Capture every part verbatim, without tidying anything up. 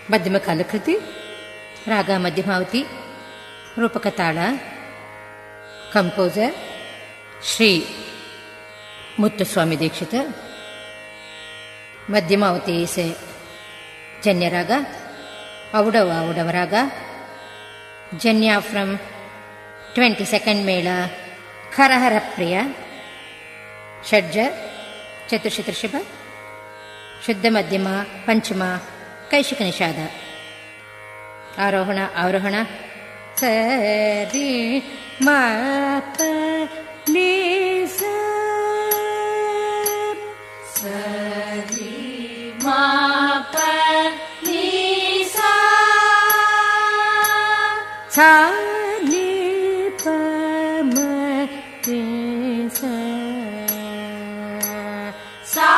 ಮಧ್ಯಮ ಕಾಲಕೃತಿ ರಾಗ ಮಧ್ಯಮಾವತಿ ರೂಪಕ ತಾಳ ಕಂಪೋಸರ್ ಶ್ರೀ ಮುತ್ತುಸ್ವಾಮಿ ದೀಕ್ಷಿತ ಮಧ್ಯಮಾವತಿ ಸೆ ಜನ್ಯರಾಗ ಔಡವ ಔಡವ ರಾಗ ಜನ್ಯ ಫ್ರಮ್ ಟ್ವೆಂಟಿ ಸೆಕೆಂಡ್ ಮೇಳ ಖರಹರ ಪ್ರಿಯ ಷಡ್ಜ ಚತುರ್ಶತೃಷಭ ಶುದ್ಧ ಮಧ್ಯಮ ಪಂಚಮ ಕೈಶಿಕ ನಿಷಾದ ಆರೋಹಣ ಅವರೋಹಣ ಸರಿ ಮ ಪ ನಿ ಸ ಸರಿ ಮ ಪ ನಿ ಸ ಸ ನಿ ಪ ಮ ನಿ ಸ ಸ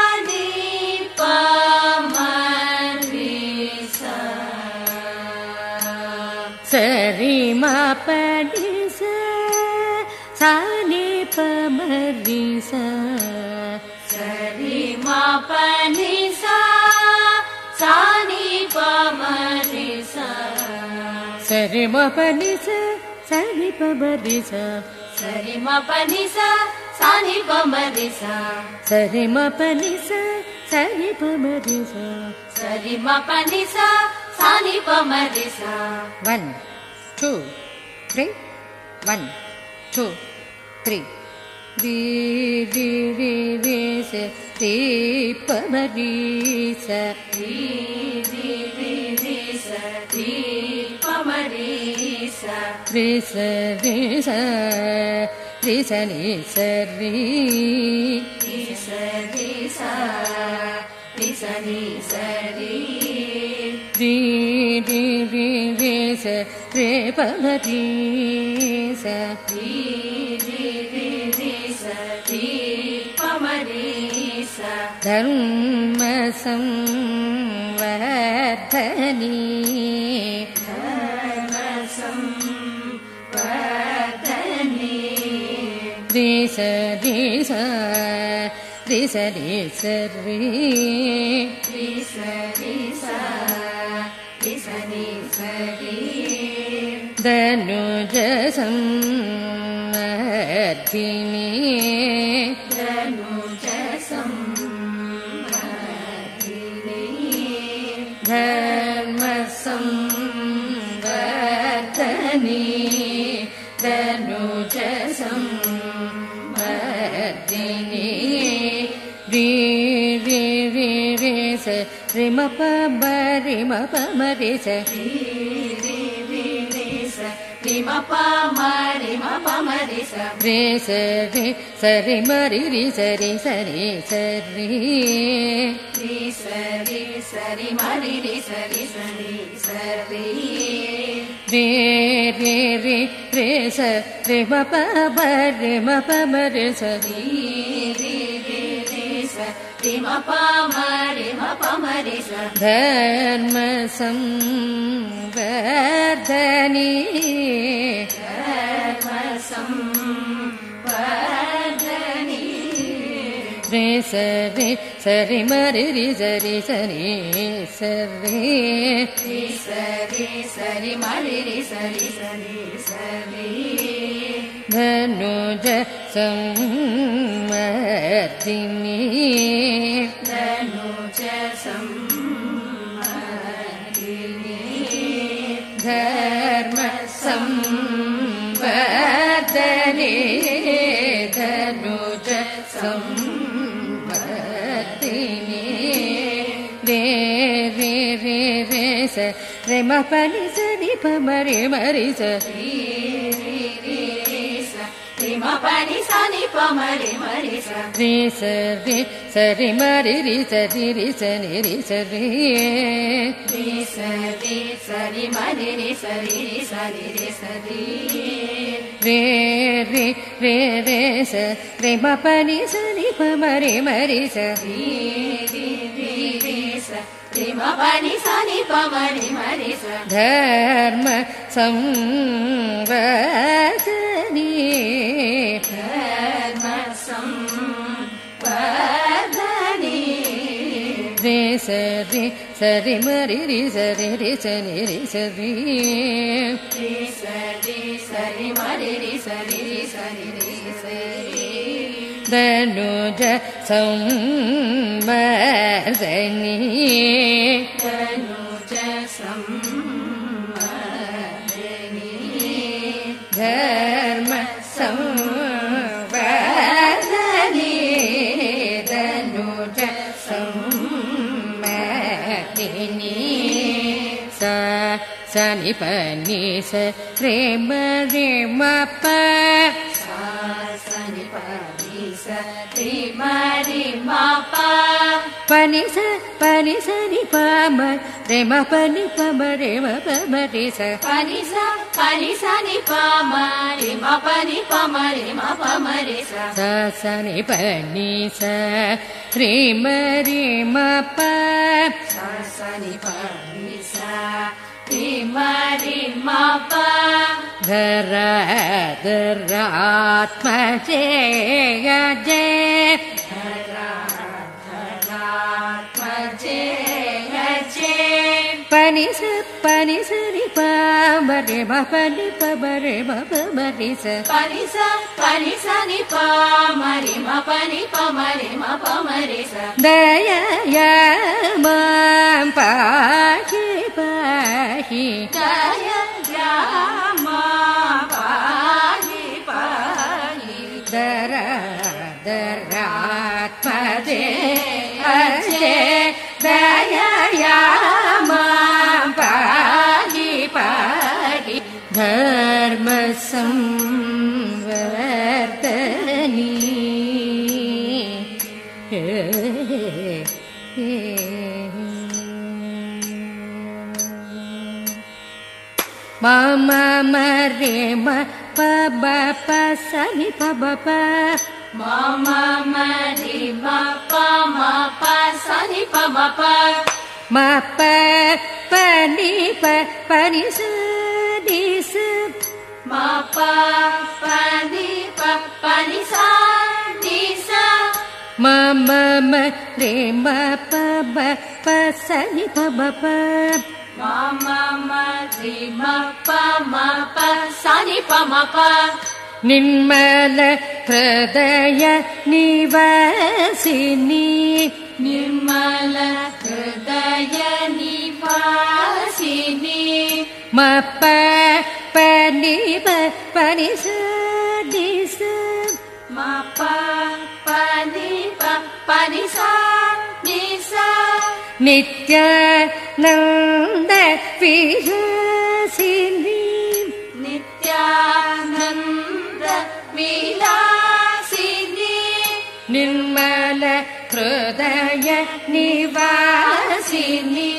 ಸರಿ ಮ ಪ ನಿ ಸ ಸ ನಿ ಪ ಮ ನಿ ಸ ಸರಿ ಮ ಪ ನಿ ಸ ಸ ನಿ ಪ ಮ ನಿ ಸ ಸರಿ ಮ ಪ ನಿ ಸ ಸ ನಿ ಪ ಮ ನಿ ಸ ಸರಿ ಮ ಪ ನಿ ಸ ಸ ನಿ ಪ ಮ ನಿ ಸ ಸರಿ ಮ ಪ ನಿ ಸ ಸ ನಿ ಪ ಮ ನಿ ಸ ಸರಿ ಮ ಪ ನಿ ಸ ಸ ನಿ ಪ ಮ ನಿ ಸ one two three one two three ರಿ ರಿ ರಿ ರಿ ಸ ರಿ ಪ ಮ ನಿ ಸ ರಿ ರಿ ರಿ ರಿ ಸ ರಿ ಪ ಮ ನಿ ಸ ರಿ ಸ ರಿ ಸ ರಿ ಸ ನಿ ಸ ರಿ ರಿ ಸ ರಿ ಸ ರಿ ಸ ನಿ ಸ ರಿ ರಿ ರಿ ರಿ ರಿ ಸ ರಿ ಪ ಮ ನಿ ಸ ರಿ ರಿ ರಿ ರಿ ಸ ರಿ ಪ ಮ ನಿ ಸ ಧರ್ಮ ಸಂವರ್ಧನಿ ಧರ್ಮ ಸಂವರ್ಧನಿ ರಿ ಸ ರಿ ಸ ರಿ ಸ ನಿ ಸ ರಿ ರಿ ಸ ರಿ ಸ ರಿ ಸ ನಿ ಸ ರಿ ಧನುಜ ಸಂವರ್ಧಿನಿ ಧನುಜ ಸಂವರ್ಧಿನಿ ಧರ್ಮ ಸಂವರ್ಧನಿ ಧನುಜ ಸಂವರ್ಧಿನಿ ರಿ ರಿ ರಿ ರಿ ಸ ರಿ ಮ ಪ ಮ ರಿ ಮ ಪ ಮ ರಿ ಸ ರಿ ರಿ ರಿ ರಿ ಸ ರಿ ಮ ಪ ಮ ರಿ ಮ ಪ ಮ ರಿ ಸ ರಿ ಸ ರಿ ಸ ರಿ ಮ ರಿ ರಿ ಸ ರಿ ಸ ರಿ ಸ ರಿ ರಿ ಸ ರಿ ಸ ರಿ ಮ ರಿ ರಿ ಸ ರಿ ಸ ರಿ ಸ ರಿ ರಿ ರಿ ರಿ ರಿ ಸ ರಿ ಮ ಪ ಮ ರಿ ಮ ಪ ಮ ರಿ ಸ ರಿ ರಿ ರಿ ರಿ ಸ ರಿ ಮ ಪ ಮ ರಿ ಮ ಪ ಮ ರಿ ಸ ಧರ್ಮ ಸಂವರ್ಧನಿ ಧರ್ಮ ಸಂವರ್ಧನಿ ರಿ ಸ ರಿ ಸ ರಿ ಮ ರಿ ರಿ ಸ ರಿ ಸ ನಿ ಸ ರಿ ರಿ ಸ ರಿ ಸ ರಿ ಮ ರಿ ರಿ ಸ ರಿ ಸ ನಿ ಸ ರಿ ಧನುಜ ಸಂವರ್ಧಿನಿ ಧನುಜ ಸಂವರ್ಧಿನಿ ಧರ್ಮ ಸಂವರ್ಧನಿ ಧನುಜ ಸಂವರ್ಧಿನಿ ರೇ ರೇ ರೇ ರೇ ಸ ರೇ ಮ ಪ ನಿ ಸ ನಿ ಪ ಮ ರಿ ಮ ರಿ ಸ ರಿ ರಿ ರಿ ಸ ರಿ ಮ ಪ ನಿ ಸ ನಿ ಪ ಮ ರಿ ಮ ರಿ ಸ ರಿ ಸ ರಿ ಸ ರಿ ಮ ರಿ ರಿ ಸ ರಿ ರಿ ಸ ನಿ ರಿ ಸ ರಿ ರಿ ಸ ರಿ ಸ ರಿ ಮ ರಿ ರಿ ಸ ರಿ ರಿ ಸ ರಿ ರಿ ಸ ರಿ ರೇ ರಿ ರೇ ರೇ ಸ ರಿ ಮ ಪ ನಿ ಸ ನಿ ಪ ಮ ರಿ ಮ ರಿ ಸ ರಿ ರಿ ರಿ ರಿ ಸ ರಿ ಮ ಪ ನಿ ಸ ನಿ ಪ ಮ ರಿ ಮ ರಿ ಸ ಧರ್ಮ ಸಂವರ್ಧನಿ ಧರ್ಮ ಸಂವರ್ಧನಿ रे स रे sari mari ri sari ri sari ri sari ri sari sari mari ri sari ri sari ri sari danuja sammadani danuja sammadani dharma samvadani danuja sammadani sa sa ni pa ni sa re ma re ma pa sa sa ni pa ni sa re ma re ma pa pa ni sa pa ni sa ni pa ma re ma pa ni pa ma re ma pa ma re sa pa ni sa pa ni sa ni pa ma re ma pa ni pa ma re ma pa ma re sa sa sa ni pa ni sa re ma re ma pa sa sa ni pa ni sa re ma re ma pa dhara dhara atma jaya jaya dhara dhara atma jaya jaya pani sa pani sa ni pa ma re ma pa ni pa ma re ma pa ma re sa pa ni sa pa ni sa ni pa ma re ma pa ni pa ma re ma pa ma re sa daya ya ma pa hi pa hi daya ya ma pa hi pa hi dhara dhara atma jaya jaya daya ya ma pa hi pa hi dharma samvardani ma ma ma re ma pa ba pa sa ni pa ba pa ma ma ma re ma pa ma pa sa ni pa ma pa ma pa pa ni pa pa ni sa ni sa ma pa pa ni pa pa ni sa ni sa ma ma ma re ma pa ba pa sa ni pa ba pa ma ma ma re ma pa ma pa sa ni pa ma pa निर्मल हृदय निवासिनी निर्मल हृदय निवासिनी म प प नि प प नि स नि स म प प नि प प नि स नि स नित्यानन्द विलासिनी नित्यानन्द विलासिनी निर्मल हृदय निवासिनी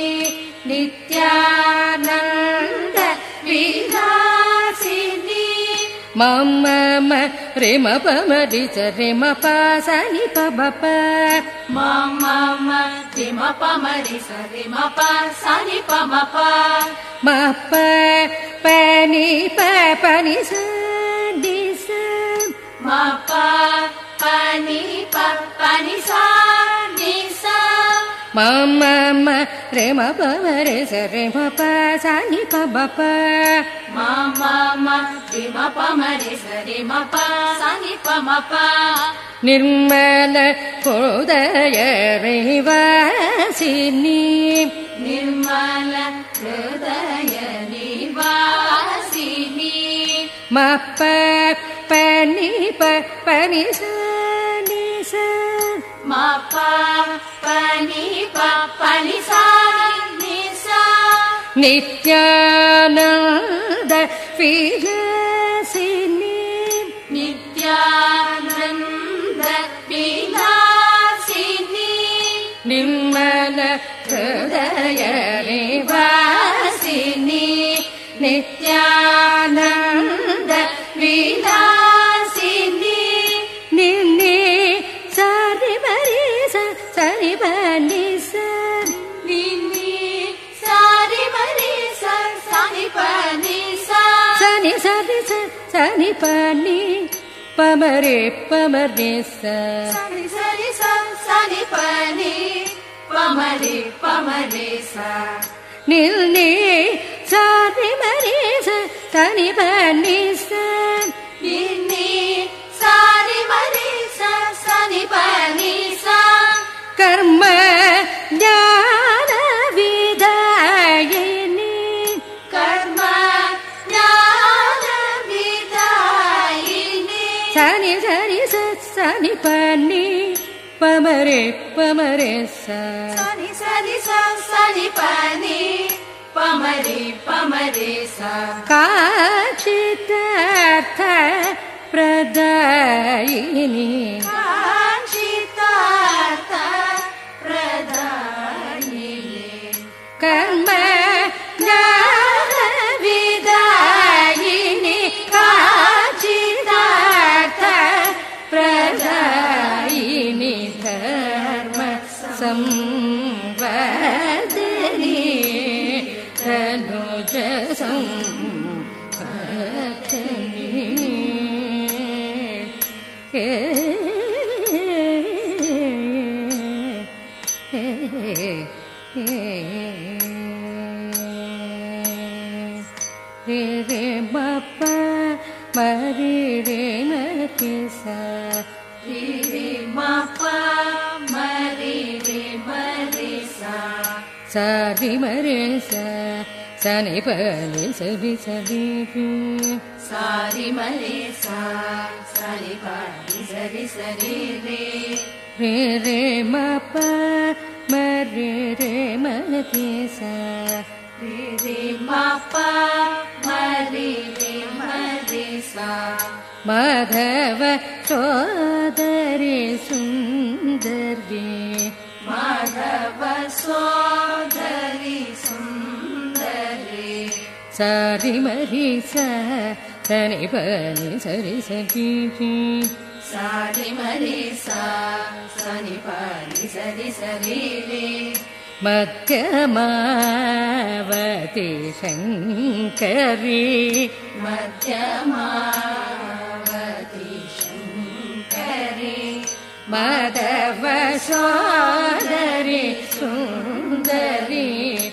नित्यानन्द विलासिनी मम म रे म प म रि स रे म प स नि प ब प मम म रे म प म रि स रे म प स नि प म प म प प नि प प नि स नि स म प प नि प प नि स नि स म म म रे म प म रे स रे म प स नि प ब प म म म रे म प म रे स रे म प स नि प म प निर्मल हृदय निवासिनी निर्मल हृदय निवासिनी म प प नि प प नि स नि स म प प नि प प नि स नि स नित्यानन्द विलासिनी नित्यानन्द विलासिनी निर्मल हृदय निवासिनी नित्यानन्द विलासिनी निन्नि सरि मरि स सरि बनि स निन्नि सरि मरि स सनि पनि स सनि सरि स सनि पनि पमरे पमरे स सनि सरि स सनि पनि பமரி பமரி சா நில் நீ சாரி மரி சனி பனி சா நின்னி சாரி மரி சனி பனி சா கர்ம ஞான விதாயினி கர்ம ஞான விதாயினி சனி சனி சனி பனி பமரே பமரே சா சனி சனி சனி பனி பமரி பமரி சா காட்சிதார்த்த பிரதாயினி காட்சிதார்த்த பிரதாயினி கர்ம ஞான விதாயினி காட்சிதார்த்த பிரதாயினி தர்ம சம்வர்தினி தனுஜ சம்பர்தினி ரே ரே மப்ப மரி ரே நதி சா ரி ரி மப்ப மரி ரி மரி சா சாரி மரே சா சனி பனி சரி சரி சாரி மரி சா சரி பனி சரி சரி ரே ரே ரே மப்ப மரி ரே மதி சா ரி ரி மப்ப மரி ரி மரி சா மாதவ சோதரி சுந்தரி மாதவ சோதரி சுந்தரி சாரி மரி சா சனி பனி சரி சரி சாரி மரி சா சனி பனி சரி சரி ரே மத்யமாவதி சங்கரி மத்யமாவதி சங்கரி மாதவ சோதரி சுந்தரி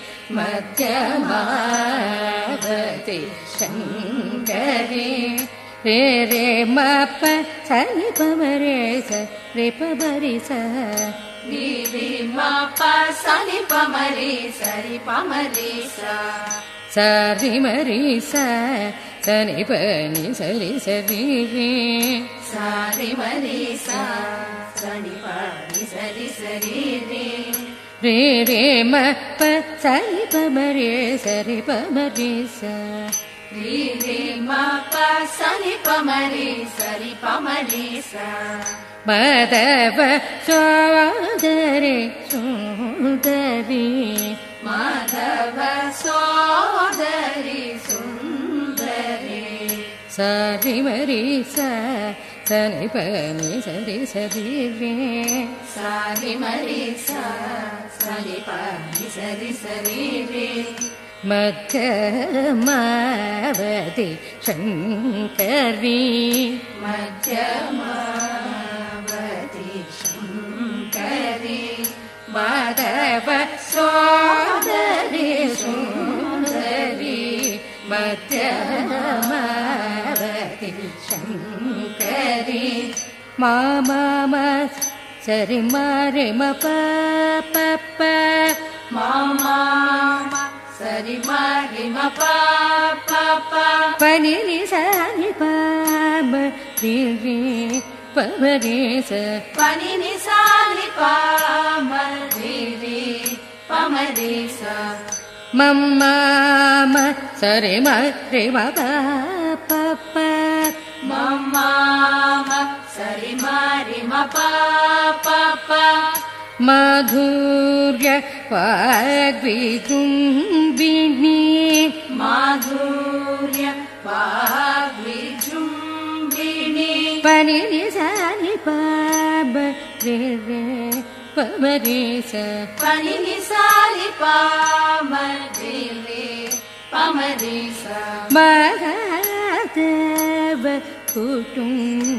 மத்யமாவதி சங்கரி ரே ரே மப்ப சனி பமரே ச ரே பமரி ச ரி ரி மப்ப சனி பமரி சரி பமரி சா சாரி மரி சா சனி பனி சரி சரி சாரி மரி சா சனி பனி சரி சரி ரே ரே ரே மப்ப சனி பமரே சரி பமரி சா ரி ரி மப்ப சனி பமரி சரி பமரி சா மாதவ சோதரி சுந்தரி மாதவ சோதரி சுந்தரி சாரி மரி சா சனி பனி சரி சரி சாரி மரி சா சனி பனி சரி சரி ரே மத்யமாவதி சங்கரி மத்யமாவதி சங்கரி மாதவ சோதரி சுந்தரி மத்யமாவதி சங்கரி மாம சரி மாரி மப பப்ப மாமா சரி மாரி மப பப்ப பனி நி சனி பம ரி ரி பமரி ச பனி நி சாலி பம ரி ரி பமரி சா மம்ம சரி மரி மப பப்ப மம்மா சரி மாரி மப பப்ப மாதுர்ய வாக்விஜும்பினி மாதுர்ய வாக்விஜும்பினி பனி நி சனி பம ரி ரி பமரி ச பனி நி சாலி பம ரி ரி பமரி சா மகாதேவ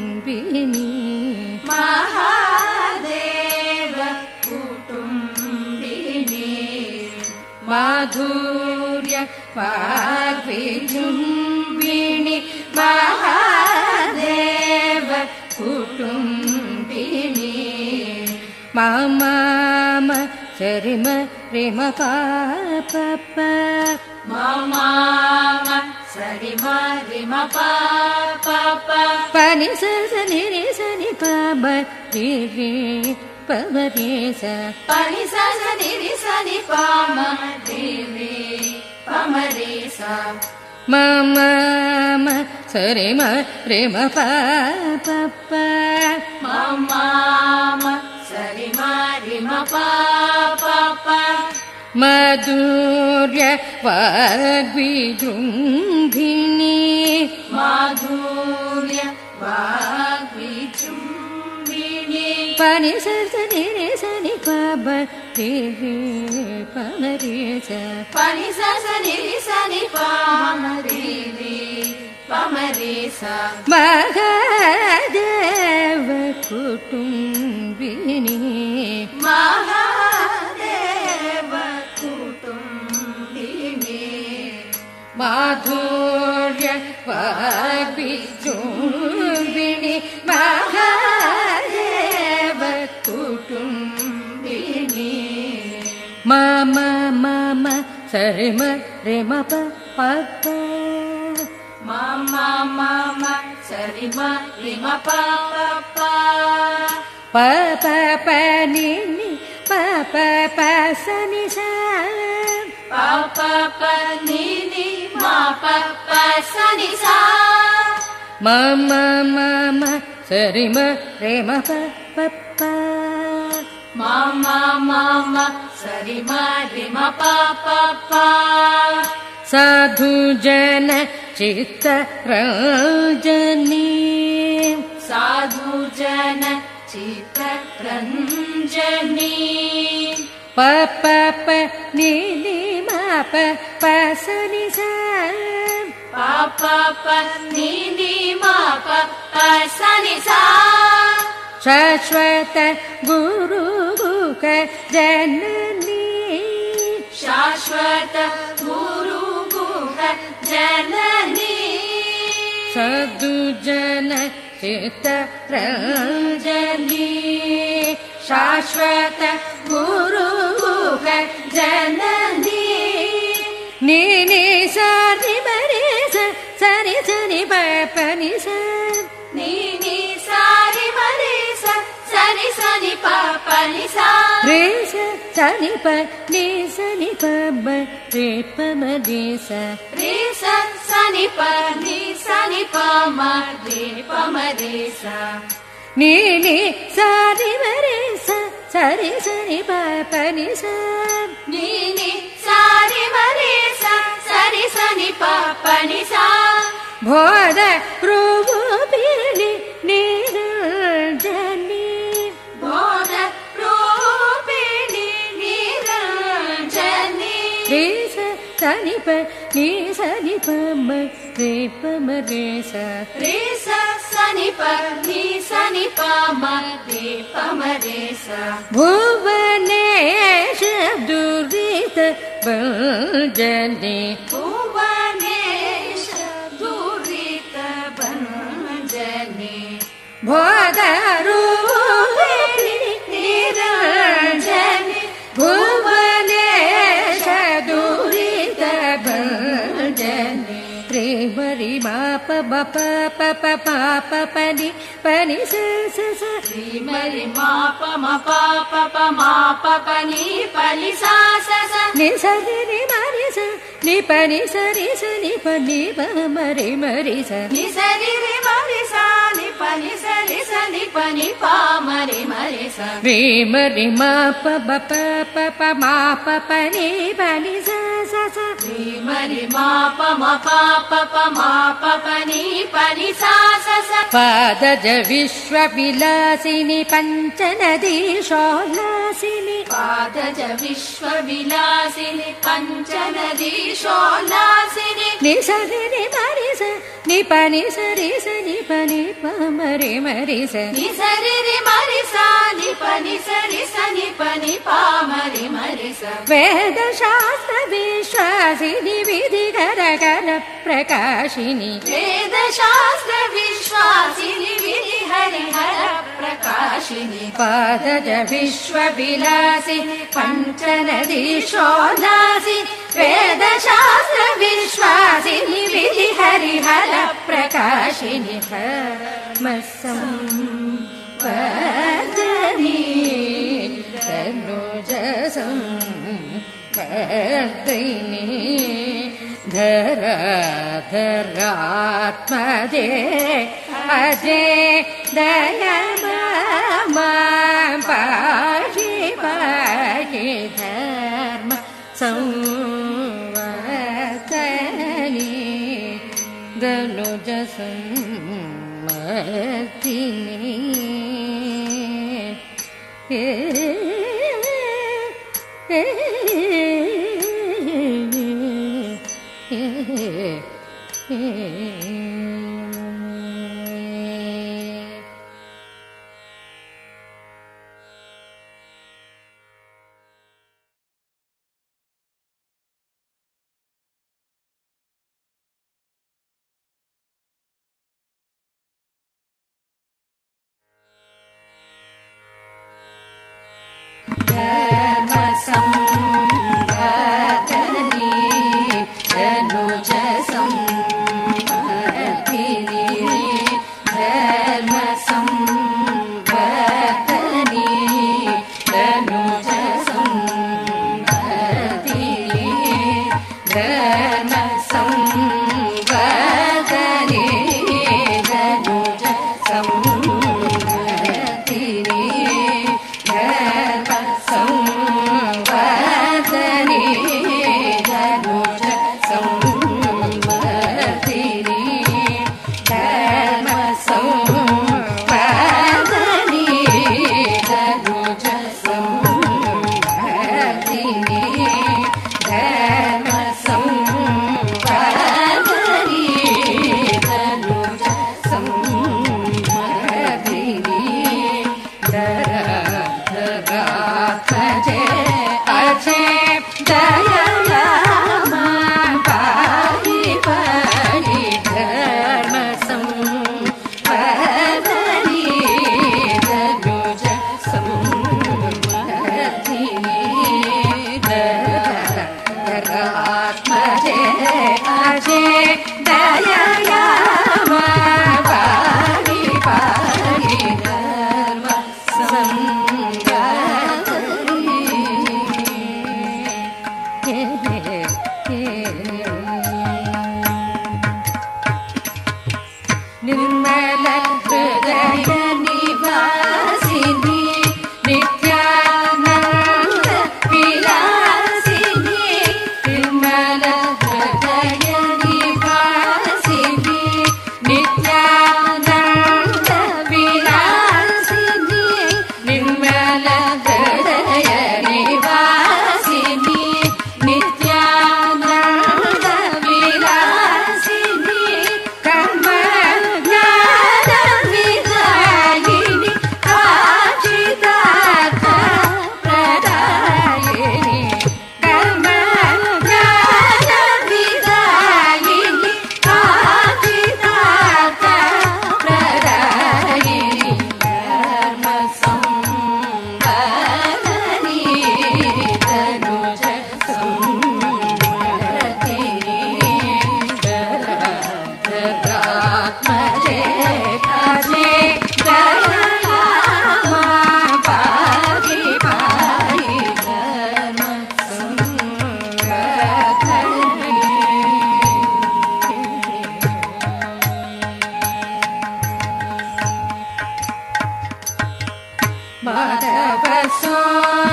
குடும்பினி மகாதேவ குடும்பினி माधुर्य वाग्विजृम्भिणी महादेव कुटुम्बिनी मम सरिम रिम पाप मम सरिम रिम पाप पनि सनि रे सनि पम रे रे पम रे स पनि सनि रे सनि पम रे रे पम रे स मम सरिम रिम पाप मम सरिम रिम पाप माधुर्य वाग्विजृम्भिणी माधुर्य वाग्विजृम्भिणी पनि सनि रे सनि पम रे रे पम रे स पनि सनि रे सनि पम रे रे पम रे स महादेव कुटुम्बिनी महादेव कुटुम्बिनी माधुर्य वाग्विजृम्भिणी महादेव कुटुम्बिनी मम मम सरिम रिम पाप मम मम सरिम रिम पाप पाप पनि पाप सनि स पाप पनि माप सनि स मम मम सरिम रिम पाप मम मम सरिम रिम पाप साधु जन चित्त रंजनी साधु जन चित्त रंजनी पप नि माप सनि स पाप पनि माप सनि स शाश्वत गुरु गुक जननी शाश्वत गुरु गुह जननी साधु जन चित्त रंजनी शाश्वत गुरु गुह जननी नि नि सनि मरे स सनि सनि पनि स नि नि सारि मरे स सनि सनि पनि स रे स सनि पनि सनि पम रे पम रे स रे स सनि पनि सनि पम रे पम रे स नि नि सनि मरे स सरि सनि पनि स नि नि सारि मरे स सरि सनि पनि स भोद रूपिणी निरञ्जनी बोध रूपिणी निरञ्जनी रे स सनि पनि सनि पम रे पम रे स रे स सनि पनि सनि पम रे पम रे स भुवनेश दुरित भञ्जनी भुवनेश दुरित भञ्जनी भोद रूपिणी निरञ्जनी भुवनेश दुरित भञ्जनी रे मरि माप बप पप पाप पनि पनि स स स रे मरि माप मप पप माप पनि पनि सा स स नि सरि रे मरि स नि पनि सरि स नि पनि पम रे मरि स नि सरि रे मरि सा नि पनि सरि स नि पनि पम रे मरि स रे मरि माप बप पप माप पनि पनि स स स रे मरि माप मप पप माप पनि पनि सा स स पादज विश्वविलासिनि पञ्चनदी शोलासिनि पादज विश्वविलासिनि पञ्चनदी शोलासिनि नि सरि रे मरि स नि पनि सरि स नि पनि पम रे मरि स नि सरि रे मरि सा नि पनि सरि स नि पनि पम रे मरि स वेद शास्त्र प्रकाशिनी वेदशास्त्र विश्वासिनी विधि हरिहर प्रकाशिनी पादज विश्वविलासिनी पञ्चनदीशोल्लासिनी वेदशास्त्र विश्वासिनी विधि हरिहर प्रकाशिनी धर्मसंवर्धिनी तनुजसंवर्धिनी धराधरात्मजे अजे दयमा पाहि पाहि धर्म संवर्धिनी धनुजसंवर्धिनी Madhava